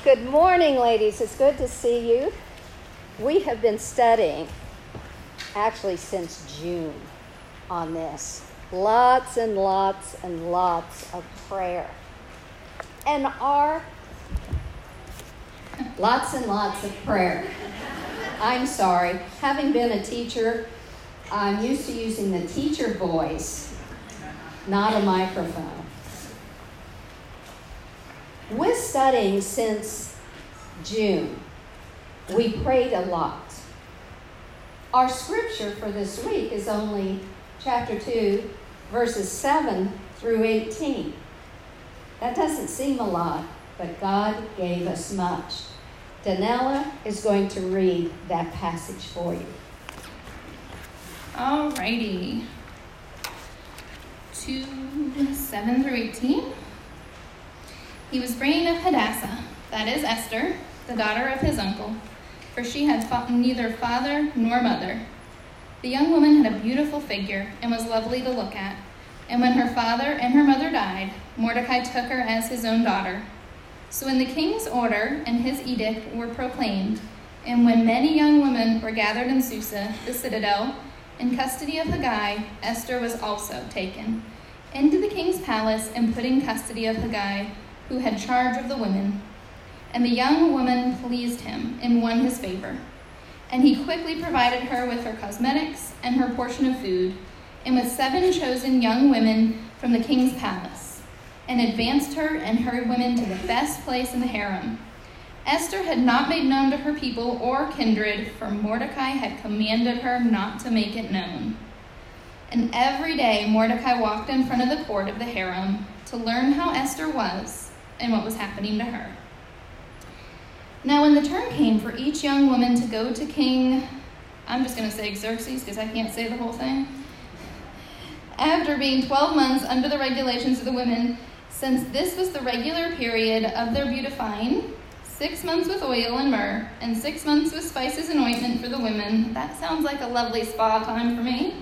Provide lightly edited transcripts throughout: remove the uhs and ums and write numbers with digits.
Good morning, ladies. It's good to see you. We have been studying, actually since June, on this. Lots and lots and lots of prayer. And lots and lots of prayer. I'm sorry. Having been a teacher, I'm used to using the teacher voice, not a microphone. With studying since June, we prayed a lot. Our scripture for this week is only chapter 2, verses 7 through 18. That doesn't seem a lot, but God gave us much. Danella is going to read that passage for you. Alrighty. 2, 7 through 18. He was bringing up Hadassah, that is Esther, the daughter of his uncle, for she had neither father nor mother. The young woman had a beautiful figure and was lovely to look at. And when her father and her mother died, Mordecai took her as his own daughter. So when the king's order and his edict were proclaimed, and when many young women were gathered in Susa, the citadel, in custody of Hegai, Esther was also taken into the king's palace and put in custody of Hegai, who had charge of the women. And the young woman pleased him and won his favor. And he quickly provided her with her cosmetics and her portion of food, and with 7 chosen young women from the king's palace, and advanced her and her women to the best place in the harem. Esther had not made known to her people or kindred, for Mordecai had commanded her not to make it known. And every day Mordecai walked in front of the court of the harem to learn how Esther was and what was happening to her. Now when the turn came for each young woman to go to King, I'm just going to say Xerxes because I can't say the whole thing, after being 12 months under the regulations of the women, since this was the regular period of their beautifying, 6 months with oil and myrrh, and 6 months with spices and ointment for the women. That sounds like a lovely spa time for me.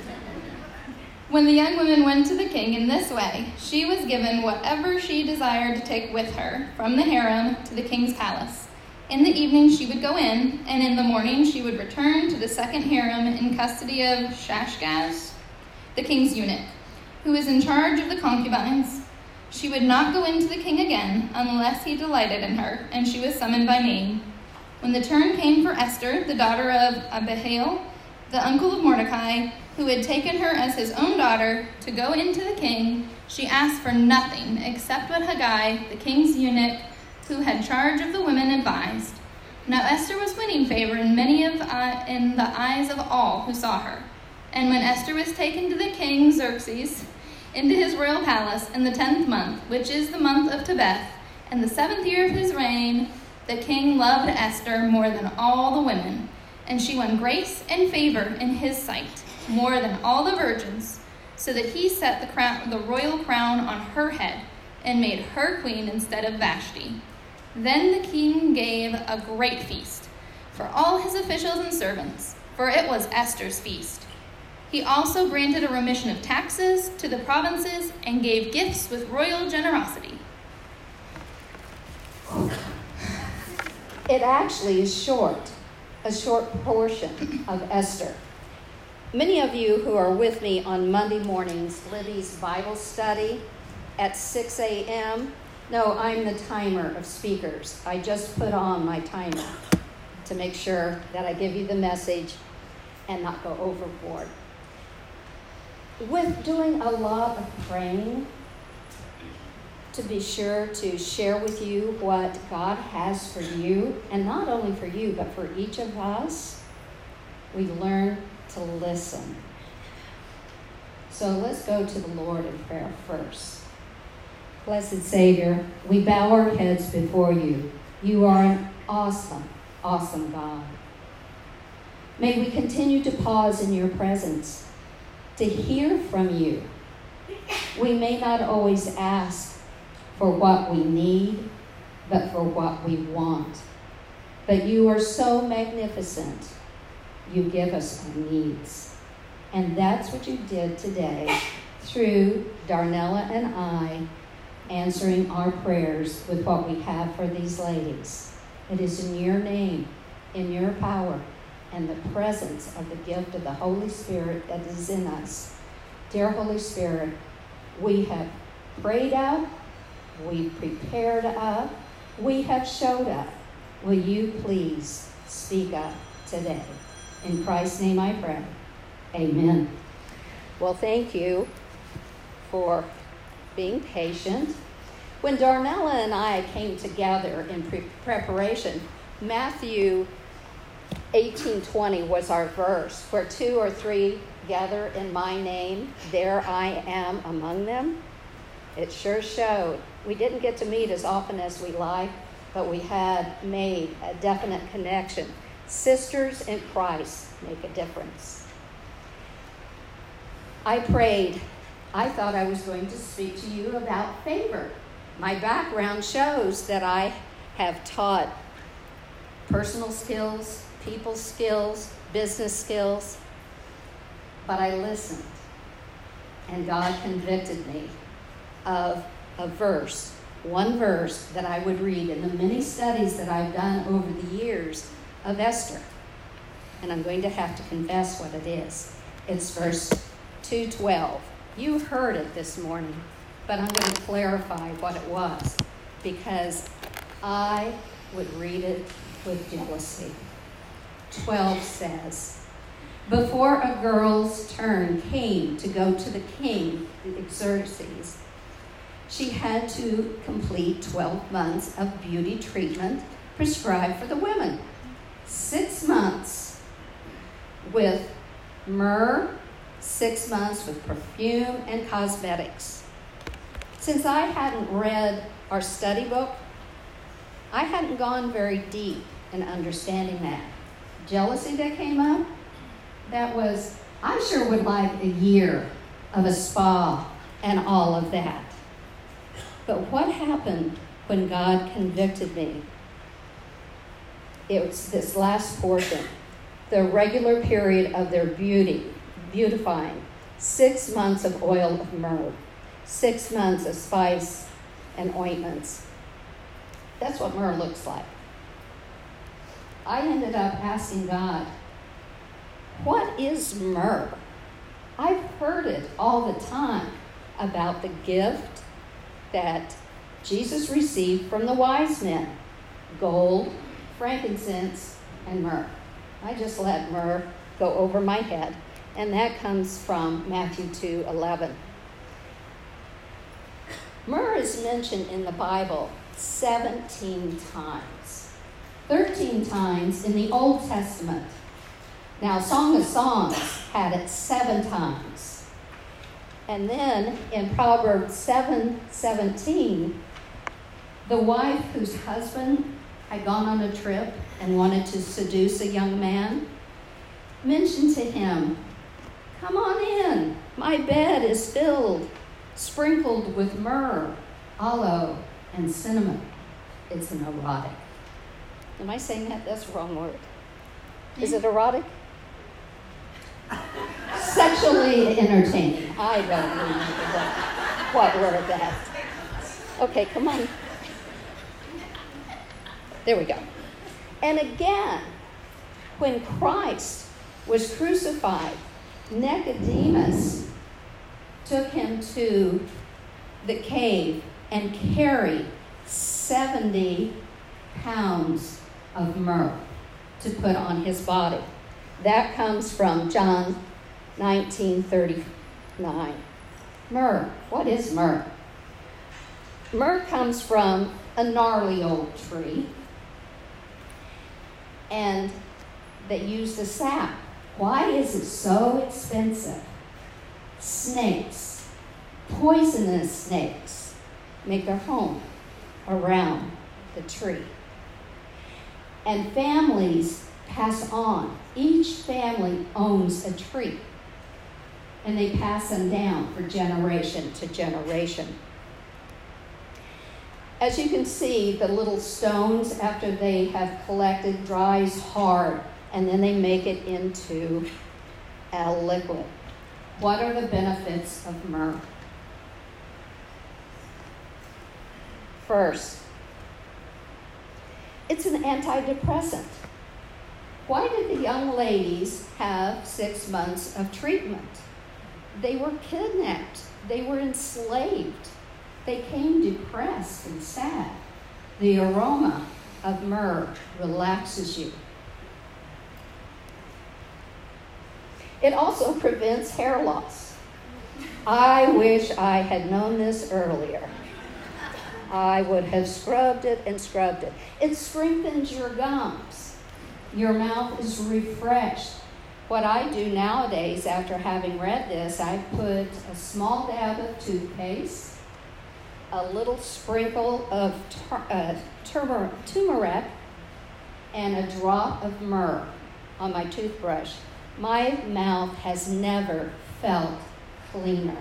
When the young woman went to the king in this way, she was given whatever she desired to take with her from the harem to the king's palace. In the evening she would go in, and in the morning she would return to the second harem in custody of Shashgaz, the king's eunuch, who was in charge of the concubines. She would not go in to the king again unless he delighted in her, and she was summoned by name. When the turn came for Esther, the daughter of Abihail, the uncle of Mordecai, who had taken her as his own daughter, to go into the king, she asked for nothing except what Hegai, the king's eunuch, who had charge of the women, advised. Now Esther was winning favor in the eyes of all who saw her. And when Esther was taken to the king Xerxes, into his royal palace in the 10th month, which is the month of Tebeth, and the 7th year of his reign, the king loved Esther more than all the women, and she won grace and favor in his sight, more than all the virgins, so that he set the royal crown on her head, and made her queen instead of Vashti. Then the king gave a great feast for all his officials and servants, for it was Esther's feast. He also granted a remission of taxes to the provinces and gave gifts with royal generosity. It actually is a short portion of Esther. Many of you who are with me on Monday mornings, Libby's Bible study at 6 a.m. No, I'm the timer of speakers. I just put on my timer to make sure that I give you the message and not go overboard. With doing a lot of praying, to be sure to share with you what God has for you, and not only for you, but for each of us, we learn to listen. So let's go to the Lord in prayer first. Blessed Savior, we bow our heads before you. You are an awesome, awesome God. May we continue to pause in your presence to hear from you. We may not always ask for what we need, but for what we want. But you are so magnificent. You give us our needs. And that's what you did today through Darnella and I answering our prayers with what we have for these ladies. It is in your name, in your power, and the presence of the gift of the Holy Spirit that is in us. Dear Holy Spirit, we have prayed up, we've prepared up, we have showed up. Will you please speak up today? In Christ's name I pray. Amen. Well, thank you for being patient. When Darnella and I came together in preparation, Matthew 18:20 was our verse. Where 2 or 3 gather in my name, there I am among them. It sure showed. We didn't get to meet as often as we like, but we had made a definite connection. Sisters in Christ make a difference. I prayed. I thought I was going to speak to you about favor. My background shows that I have taught personal skills, people skills, business skills, but I listened, and God convicted me of a verse, one verse that I would read in the many studies that I've done over the years of Esther. And I'm going to have to confess what it is. It's verse 2:12. You heard it this morning, but I'm going to clarify what it was because I would read it with jealousy. 12 says, before a girl's turn came to go to the king, Xerxes, she had to complete 12 months of beauty treatment prescribed for the women. 6 months with myrrh, 6 months with perfume and cosmetics. Since I hadn't read our study book, I hadn't gone very deep in understanding that. Jealousy that came up, that was, I sure would like a year of a spa and all of that. But what happened when God convicted me? It was this last portion, the regular period of their beautifying, 6 months of oil of myrrh, 6 months of spice and ointments. That's what myrrh looks like. I ended up asking God, what is myrrh? I've heard it all the time about the gift that Jesus received from the wise men, gold, frankincense, and myrrh. I just let myrrh go over my head, and that comes from Matthew 2:11. Myrrh is mentioned in the Bible 17 times, 13 times in the Old Testament. Now, Song of Songs had it 7 times. And then in Proverbs 7:17, the wife whose husband had gone on a trip and wanted to seduce a young man mentioned to him, come on in, my bed is filled, sprinkled with myrrh, aloe, and cinnamon. It's an erotic. Am I saying that? That's the wrong word. Is it erotic? Sexually entertaining. I don't remember what word that. Okay, come on. There we go. And again, when Christ was crucified, Nicodemus took him to the cave and carried 70 pounds of myrrh to put on his body. That comes from John 19:39. Myrrh. What is myrrh? Myrrh comes from a gnarly old tree, and they use the sap. Why is it so expensive? Snakes, poisonous snakes, make their home around the tree. And families pass on. Each family owns a tree, and they pass them down for generation to generation. As you can see, the little stones, after they have collected, dries hard, and then they make it into a liquid. What are the benefits of myrrh? First, it's an antidepressant. Why did the young ladies have 6 months of treatment? They were kidnapped. They were enslaved. They came depressed and sad. The aroma of myrrh relaxes you. It also prevents hair loss. I wish I had known this earlier. I would have scrubbed it and scrubbed it. It strengthens your gums. Your mouth is refreshed. What I do nowadays, after having read this, I put a small dab of toothpaste, a little sprinkle of turmeric, and a drop of myrrh on my toothbrush. My mouth has never felt cleaner.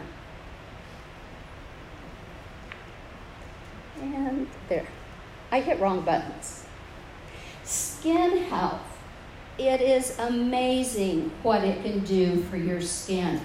And there. I hit wrong buttons. Skin health. It is amazing what it can do for your skin.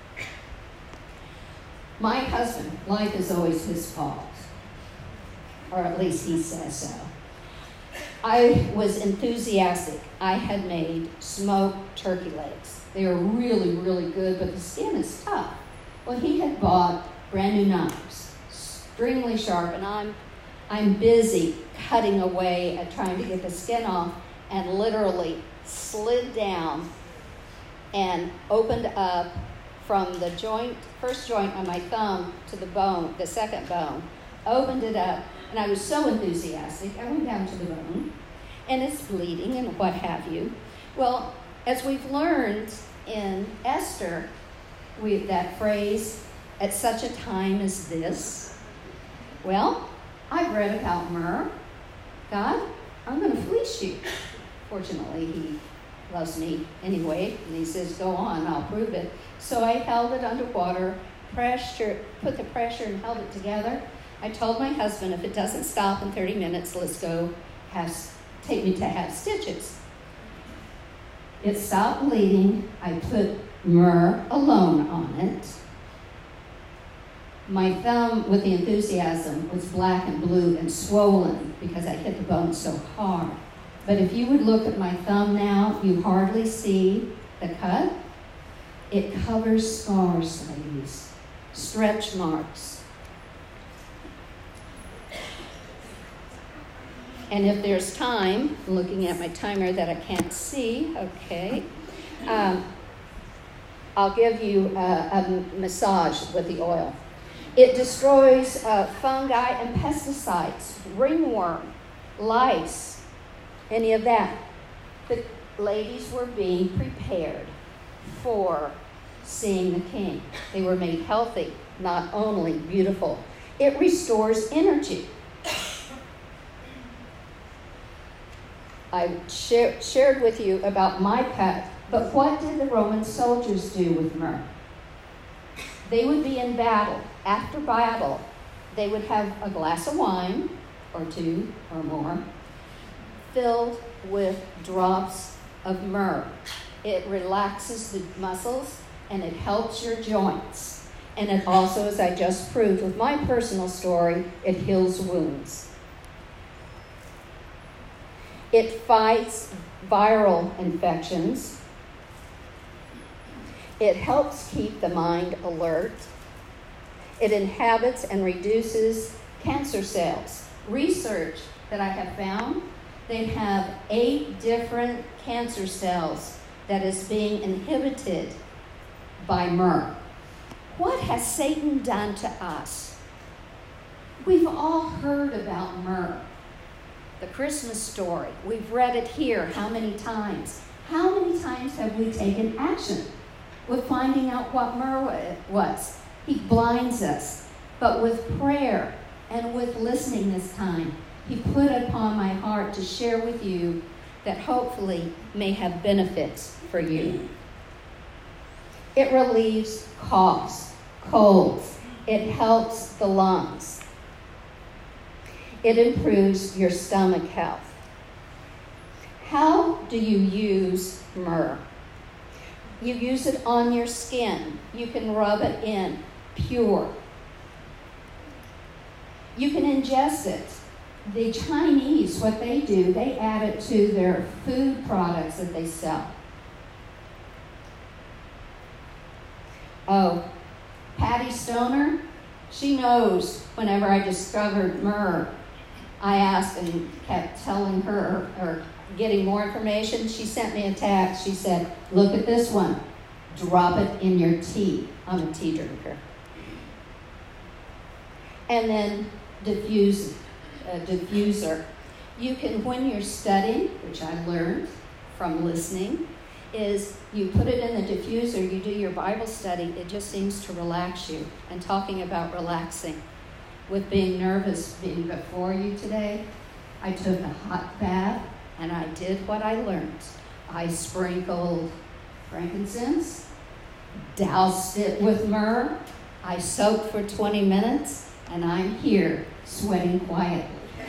My husband, life is always his fault. Or at least he says so. I was enthusiastic. I had made smoked turkey legs. They are really, really good, but the skin is tough. Well, he had bought brand new knives, extremely sharp, and I'm busy cutting away at trying to get the skin off, and literally slid down and opened up from the first joint on my thumb to the bone, the second bone, opened it up, and I was so enthusiastic, I went down to the bone, and it's bleeding and what have you. Well, as we've learned in Esther, that phrase, at such a time as this, well, I've read about myrrh. God, I'm going to fleece you. Fortunately, he loves me anyway, and he says, go on, I'll prove it. So I held it underwater, put the pressure and held it together. I told my husband, if it doesn't stop in 30 minutes, let's go take me to have stitches. It stopped bleeding. I put myrrh alone on it. My thumb, with the enthusiasm, was black and blue and swollen because I hit the bone so hard. But if you would look at my thumb now, you hardly see the cut. It covers scars, ladies, stretch marks. And if there's time, I'm looking at my timer that I can't see, okay, I'll give you a massage with the oil. It destroys fungi and pesticides, ringworm, lice, any of that. The ladies were being prepared for seeing the king. They were made healthy, not only beautiful. It restores energy. I shared with you about my cut, but what did the Roman soldiers do with myrrh? They would be in battle. After battle, they would have a glass of wine, or 2 or more, filled with drops of myrrh. It relaxes the muscles, and it helps your joints. And it also, as I just proved with my personal story, it heals wounds. It fights viral infections. It helps keep the mind alert. It inhabits and reduces cancer cells. Research that I have found, they have 8 different cancer cells that is being inhibited by myrrh. What has Satan done to us? We've all heard about myrrh. The Christmas story. We've read it here how many times? How many times have we taken action with finding out what myrrh was? He blinds us. But with prayer and with listening this time, he put upon my heart to share with you that hopefully may have benefits for you. It relieves coughs, colds. It helps the lungs. It improves your stomach health. How do you use myrrh? You use it on your skin. You can rub it in, pure. You can ingest it. The Chinese, what they do, they add it to their food products that they sell. Oh, Patty Stoner, she knows whenever I discovered myrrh, I asked and kept telling her or getting more information. She sent me a text. She said, look at this one. Drop it in your tea. I'm a tea drinker. And then diffuser. You can, when you're studying, which I learned from listening, is you put it in the diffuser, you do your Bible study, it just seems to relax you. And talking about relaxing, with being nervous being before you today, I took a hot bath and I did what I learned. I sprinkled frankincense, doused it with myrrh, I soaked for 20 minutes, and I'm here sweating quietly.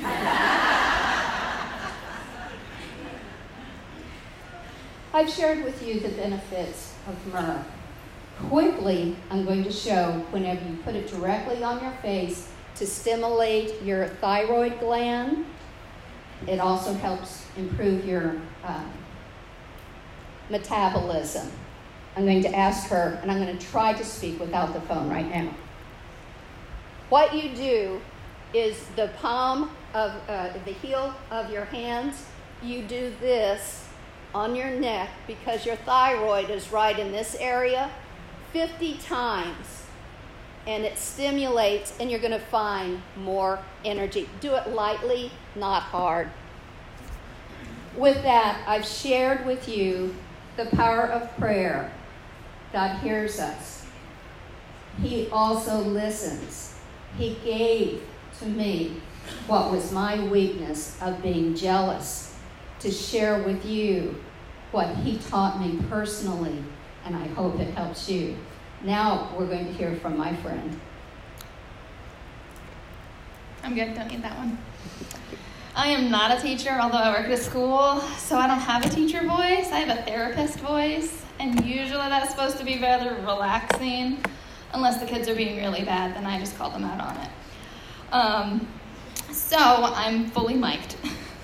I've shared with you the benefits of myrrh. Quickly, I'm going to show whenever you put it directly on your face to stimulate your thyroid gland. It also helps improve your metabolism. I'm going to ask her, and I'm going to try to speak without the phone right now. What you do is the palm of the heel of your hands, you do this on your neck because your thyroid is right in this area 50 times. And it stimulates, and you're going to find more energy. Do it lightly, not hard. With that, I've shared with you the power of prayer. God hears us. He also listens. He gave to me what was my weakness of being jealous, to share with you what he taught me personally, and I hope it helps you. Now we're going to hear from my friend. I'm good, don't need that one. I am not a teacher, although I work at a school, so I don't have a teacher voice. I have a therapist voice, and usually that's supposed to be rather relaxing. Unless the kids are being really bad, then I just call them out on it. So I'm fully mic'd.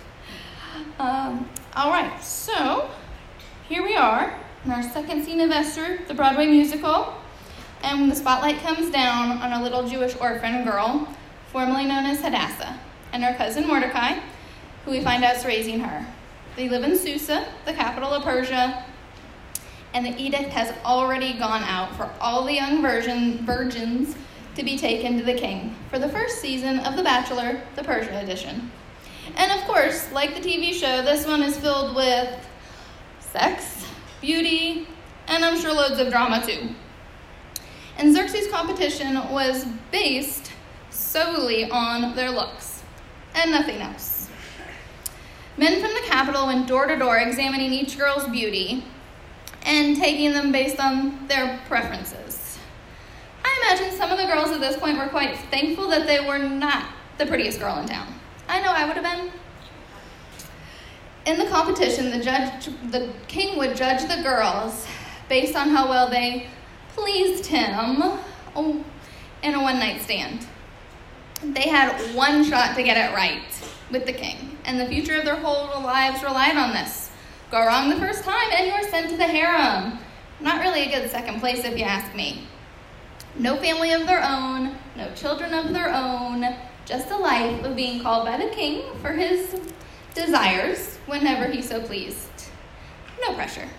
All right, so here we are in our second scene of Esther, the Broadway musical. And when the spotlight comes down on a little Jewish orphan girl, formerly known as Hadassah, and her cousin Mordecai, who we find out is raising her. They live in Susa, the capital of Persia, and the edict has already gone out for all the young virgins to be taken to the king for the first season of The Bachelor, the Persia edition. And of course, like the TV show, this one is filled with sex, beauty, and I'm sure loads of drama too. And Xerxes' competition was based solely on their looks and nothing else. Men from the capital went door to door examining each girl's beauty and taking them based on their preferences. I imagine some of the girls at this point were quite thankful that they were not the prettiest girl in town. I know I would have been. In the competition, the king would judge the girls based on how well they pleased him in a one-night stand. They had one shot to get it right with the king, and the future of their whole lives relied on this. Go wrong the first time, and you're sent to the harem. Not really a good second place, if you ask me. No family of their own, no children of their own, just a life of being called by the king for his desires whenever he so pleased. No pressure.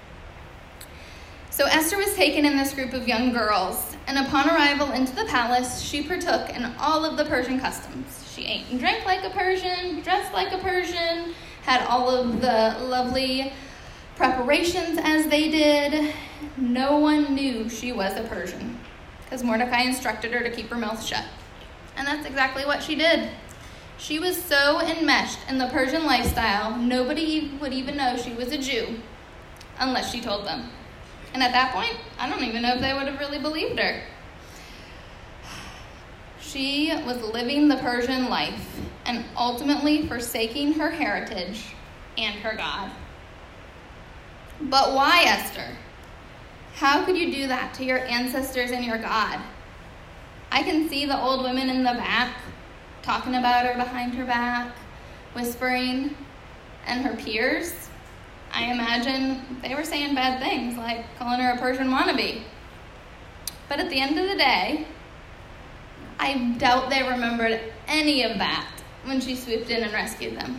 So Esther was taken in this group of young girls, and upon arrival into the palace, she partook in all of the Persian customs. She ate and drank like a Persian, dressed like a Persian, had all of the lovely preparations as they did. No one knew she was a Persian, because Mordecai instructed her to keep her mouth shut. And that's exactly what she did. She was so enmeshed in the Persian lifestyle, nobody would even know she was a Jew, unless she told them. And at that point, I don't even know if they would have really believed her. She was living the Persian life and ultimately forsaking her heritage and her God. But why, Esther? How could you do that to your ancestors and your God? I can see the old women in the back talking about her behind her back, whispering, and her peers, I imagine they were saying bad things, like calling her a Persian wannabe. But at the end of the day, I doubt they remembered any of that when she swooped in and rescued them.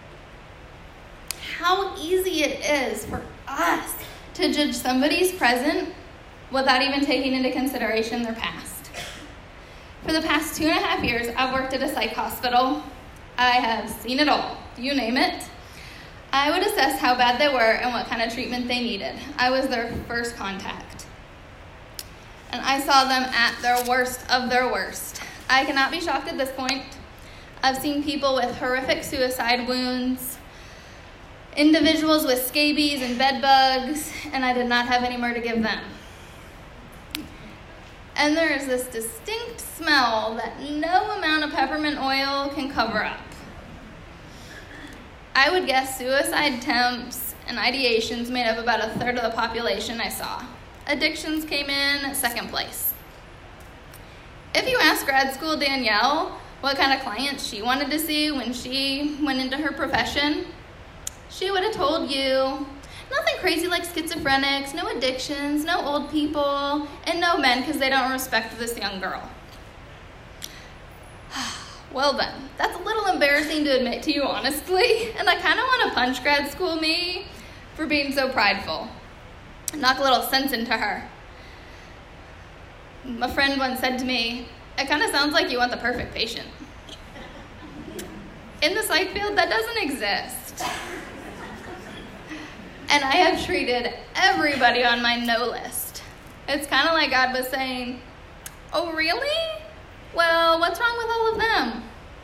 How easy it is for us to judge somebody's present without even taking into consideration their past. For the past 2.5 years, I've worked at a psych hospital. I have seen it all, you name it. I would assess how bad they were and what kind of treatment they needed. I was their first contact. And I saw them at their worst of their worst. I cannot be shocked at this point. I've seen people with horrific suicide wounds, individuals with scabies and bed bugs, and I did not have any more to give them. And there is this distinct smell that no amount of peppermint oil can cover up. I would guess suicide attempts and ideations made up about 1/3 of the population I saw. Addictions came in second place. If you ask grad school Danielle what kind of clients she wanted to see when she went into her profession, she would have told you nothing crazy like schizophrenics, no addictions, no old people, and no men because they don't respect this young girl. Well then, that's a little embarrassing to admit to you honestly, and I kind of want to punch grad school me for being so prideful. Knock a little sense into her. A friend once said to me, "It kind of sounds like you want the perfect patient." In the psych field, that doesn't exist. And I have treated everybody on my no list. It's kind of like God was saying, "Oh, really? Well, what's wrong with all of them?"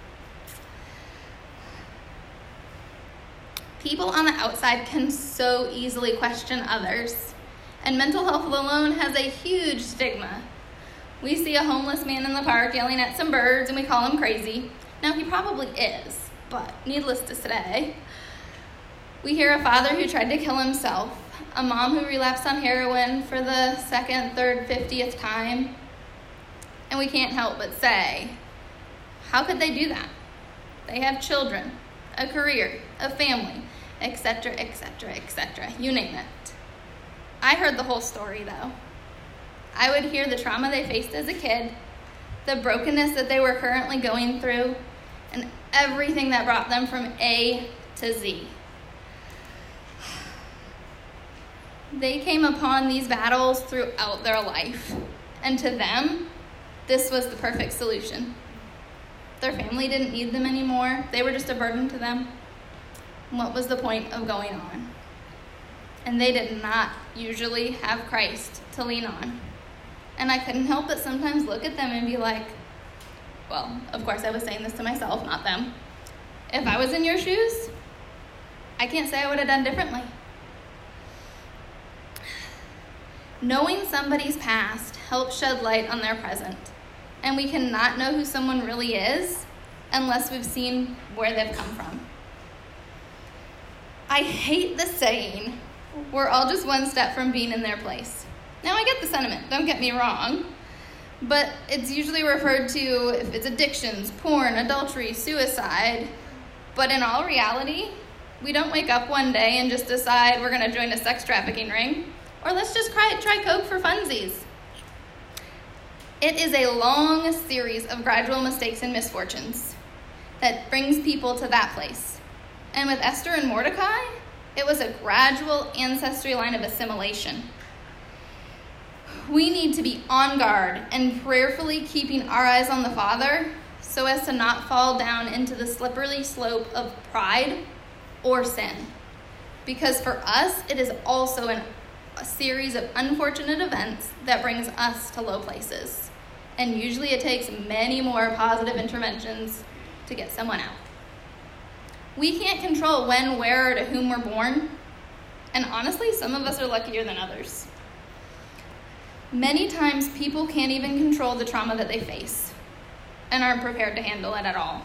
People on the outside can so easily question others, and mental health alone has a huge stigma. We see a homeless man in the park yelling at some birds and we call him crazy. Now, he probably is, but needless to say, we hear a father who tried to kill himself, a mom who relapsed on heroin for the 2nd, 3rd, 50th time, and we can't help but say, how could they do that? They have children, a career, a family, etc., etc., etc., you name it. I heard the whole story, though. I would hear the trauma they faced as a kid, the brokenness that they were currently going through, and everything that brought them from A to Z. They came upon these battles throughout their life, and to them, this was the perfect solution. Their family didn't need them anymore. They were just a burden to them. What was the point of going on? And they did not usually have Christ to lean on. And I couldn't help but sometimes look at them and be like, well, of course I was saying this to myself, not them. If I was in your shoes, I can't say I would have done differently. Knowing somebody's past helps shed light on their present. And we cannot know who someone really is unless we've seen where they've come from. I hate the saying, we're all just one step from being in their place. Now, I get the sentiment, don't get me wrong, but it's usually referred to if it's addictions, porn, adultery, suicide. But in all reality, we don't wake up one day and just decide we're going to join a sex trafficking ring, or let's just try coke for funsies. It is a long series of gradual mistakes and misfortunes that brings people to that place. And with Esther and Mordecai, it was a gradual ancestry line of assimilation. We need to be on guard and prayerfully keeping our eyes on the Father so as to not fall down into the slippery slope of pride or sin. Because for us, it is also a series of unfortunate events that brings us to low places. And usually it takes many more positive interventions to get someone out. We can't control when, where, or to whom we're born. And honestly, some of us are luckier than others. Many times, people can't even control the trauma that they face and aren't prepared to handle it at all.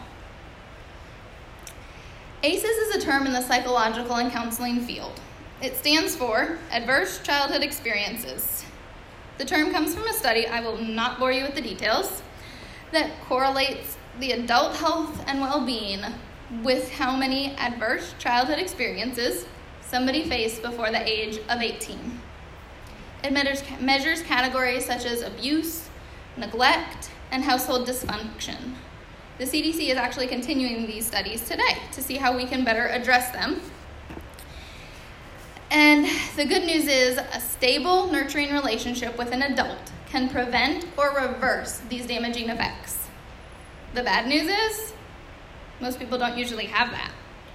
ACEs is a term in the psychological and counseling field. It stands for Adverse Childhood Experiences. The term comes from a study, I will not bore you with the details, that correlates the adult health and well-being with how many adverse childhood experiences somebody faced before the age of 18. It measures categories such as abuse, neglect, and household dysfunction. The CDC is actually continuing these studies today to see how we can better address them. And the good news is a stable, nurturing relationship with an adult can prevent or reverse these damaging effects. The bad news is most people don't usually have that.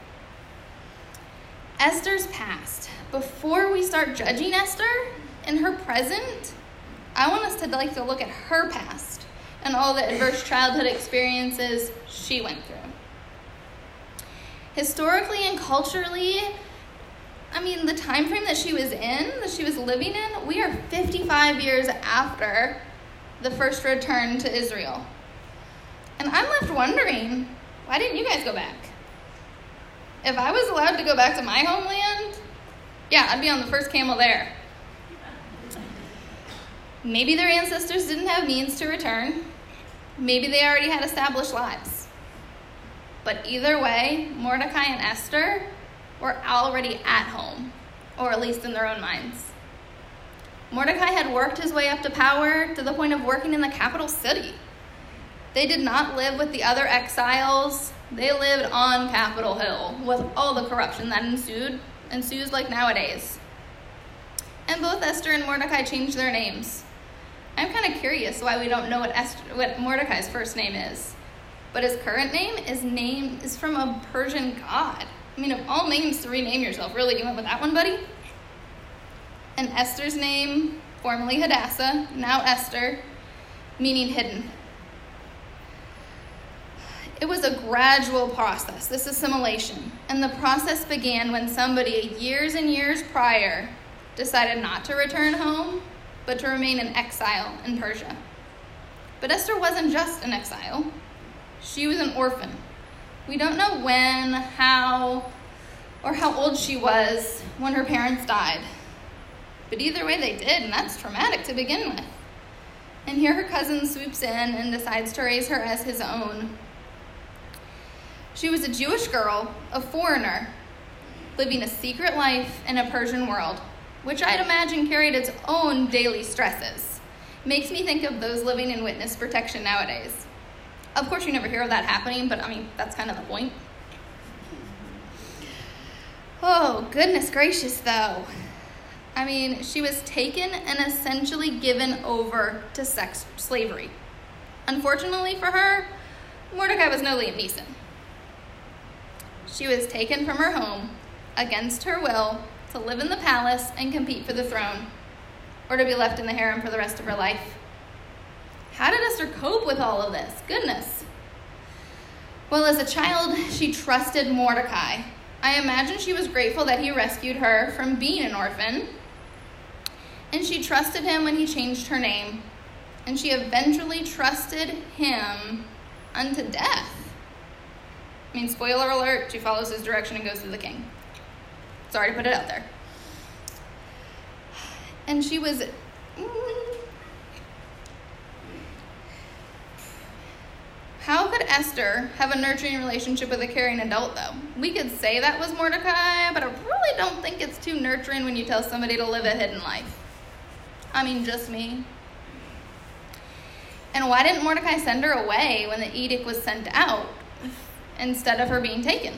Esther's past. Before we start judging Esther in her present, I want us to look at her past and all the adverse childhood experiences she went through. Historically and culturally, the time frame that she was living in, we are 55 years after the first return to Israel. And I'm left wondering, why didn't you guys go back? If I was allowed to go back to my homeland, I'd be on the first camel there. Maybe their ancestors didn't have means to return. Maybe they already had established lives. But either way, Mordecai and Esther were already at home, or at least in their own minds. Mordecai had worked his way up to power to the point of working in the capital city. They did not live with the other exiles. They lived on Capitol Hill with all the corruption that ensues like nowadays. And both Esther and Mordecai changed their names. I'm kind of curious why we don't know what Mordecai's first name is. But his current name is from a Persian god. Of all names to rename yourself, really, you went with that one, buddy? And Esther's name, formerly Hadassah, now Esther, meaning hidden. It was a gradual process, this assimilation. And the process began when somebody years and years prior decided not to return home, but to remain in exile in Persia. But Esther wasn't just an exile. She was an orphan. We don't know when, how, or how old she was when her parents died. But either way they did, and that's traumatic to begin with. And here her cousin swoops in and decides to raise her as his own. She was a Jewish girl, a foreigner, living a secret life in a Persian world, which I'd imagine carried its own daily stresses. Makes me think of those living in witness protection nowadays. Of course, you never hear of that happening, but that's kind of the point. Oh, goodness gracious, though. She was taken and essentially given over to sex slavery. Unfortunately for her, Mordecai was no Liam Neeson. She was taken from her home, against her will, to live in the palace and compete for the throne, or to be left in the harem for the rest of her life. How did Esther cope with all of this? Goodness. Well, as a child, she trusted Mordecai. I imagine she was grateful that he rescued her from being an orphan. And she trusted him when he changed her name. And she eventually trusted him unto death. Spoiler alert, she follows his direction and goes to the king. Sorry to put it out there. And she was... How could Esther have a nurturing relationship with a caring adult, though? We could say that was Mordecai, but I really don't think it's too nurturing when you tell somebody to live a hidden life. Just me. And why didn't Mordecai send her away when the edict was sent out instead of her being taken?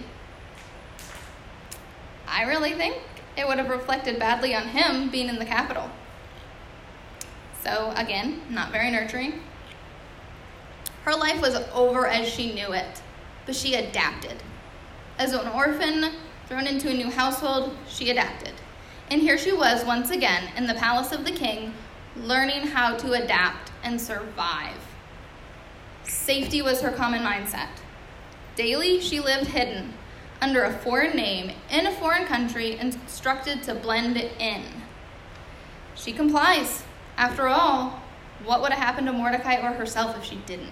I really think it would have reflected badly on him being in the capital. So, again, not very nurturing. Her life was over as she knew it, but she adapted. As an orphan thrown into a new household, she adapted. And here she was once again in the palace of the king, learning how to adapt and survive. Safety was her common mindset. Daily, she lived hidden, under a foreign name, in a foreign country, instructed to blend in. She complies. After all, what would have happened to Mordecai or herself if she didn't?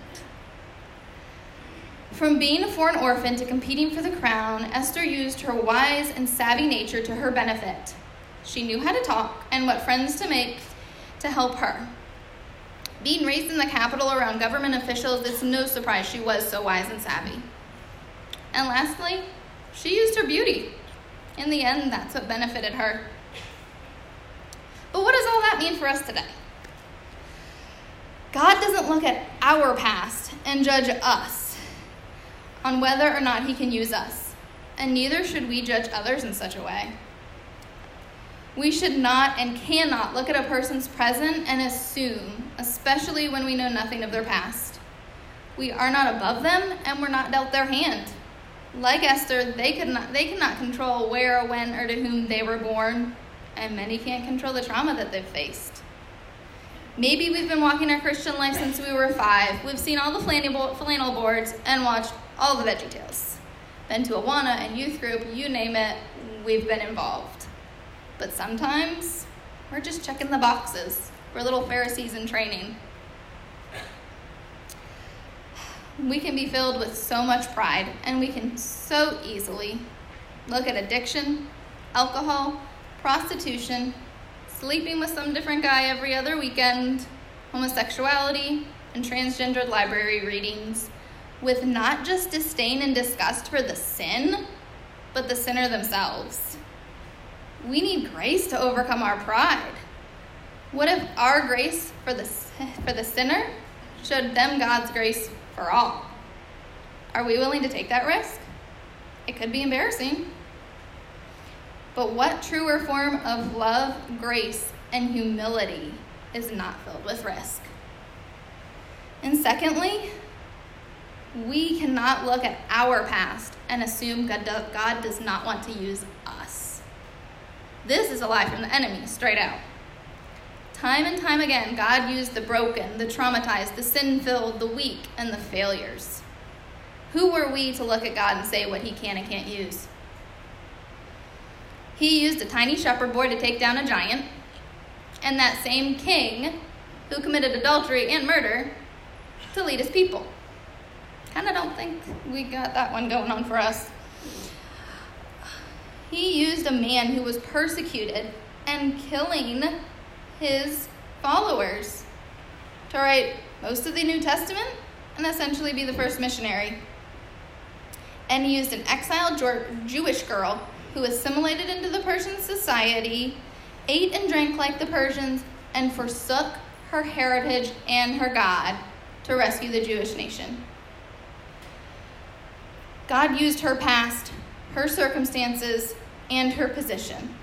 From being a foreign orphan to competing for the crown, Esther used her wise and savvy nature to her benefit. She knew how to talk and what friends to make to help her. Being raised in the capital around government officials, it's no surprise she was so wise and savvy. And lastly, she used her beauty. In the end, that's what benefited her. But what does all that mean for us today? God doesn't look at our past and judge us on whether or not he can use us, and neither should we judge others in such a way. We should not and cannot look at a person's present and assume, especially when we know nothing of their past. We are not above them, and we're not dealt their hand. Like Esther, they cannot control where, when, or to whom they were born, and many can't control the trauma that they've faced. Maybe we've been walking our Christian life since we were 5. We've seen all the flannel boards and watched all the VeggieTales. Been to Awana and youth group, you name it, we've been involved. But sometimes we're just checking the boxes. We're little Pharisees in training. We can be filled with so much pride, and we can so easily look at addiction, alcohol, prostitution, sleeping with some different guy every other weekend, homosexuality, and transgendered library readings with not just disdain and disgust for the sin, but the sinner themselves. We need grace to overcome our pride. What if our grace for the sinner showed them God's grace for all? Are we willing to take that risk? It could be embarrassing. But what truer form of love, grace, and humility is not filled with risk? And secondly, we cannot look at our past and assume God does not want to use us. This is a lie from the enemy, straight out. Time and time again, God used the broken, the traumatized, the sin-filled, the weak, and the failures. Who were we to look at God and say what he can and can't use? He used a tiny shepherd boy to take down a giant, and that same king who committed adultery and murder to lead his people. Kind of don't think we got that one going on for us. He used a man who was persecuted and killing his followers to write most of the New Testament and essentially be the first missionary. And he used an exiled Jewish girl who assimilated into the Persian society, ate and drank like the Persians, and forsook her heritage and her God to rescue the Jewish nation. God used her past, her circumstances, and her position.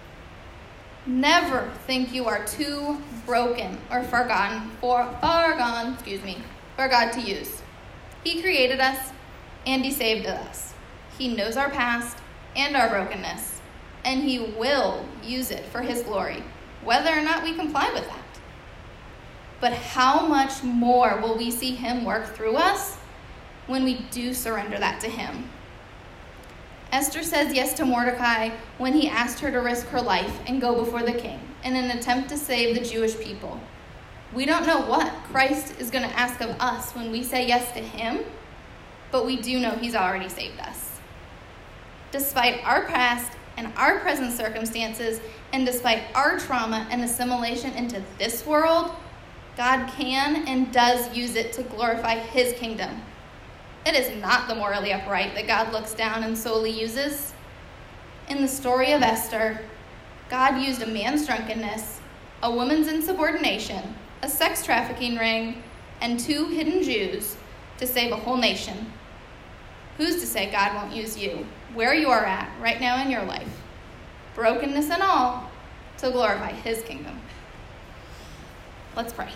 Never think you are too broken or far gone for God to use. He created us and he saved us. He knows our past and our brokenness, and he will use it for his glory, whether or not we comply with that. But how much more will we see him work through us when we do surrender that to him? Esther says yes to Mordecai when he asked her to risk her life and go before the king in an attempt to save the Jewish people. We don't know what Christ is going to ask of us when we say yes to him, but we do know he's already saved us. Despite our past and our present circumstances, and despite our trauma and assimilation into this world, God can and does use it to glorify his kingdom. It is not the morally upright that God looks down and solely uses. In the story of Esther, God used a man's drunkenness, a woman's insubordination, a sex trafficking ring, and 2 hidden Jews to save a whole nation. Who's to say God won't use you, where you are at right now in your life, brokenness and all, to glorify his kingdom? Let's pray.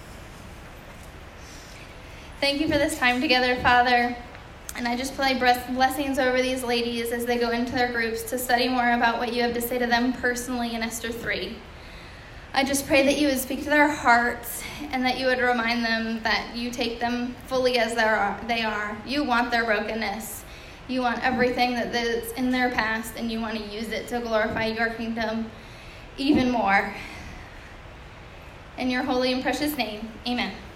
Thank you for this time together, Father. And I just pray blessings over these ladies as they go into their groups to study more about what you have to say to them personally in Esther 3. I just pray that you would speak to their hearts and that you would remind them that you take them fully as they are. You want their brokenness. You want everything that is in their past, and you want to use it to glorify your kingdom even more. In your holy and precious name, amen.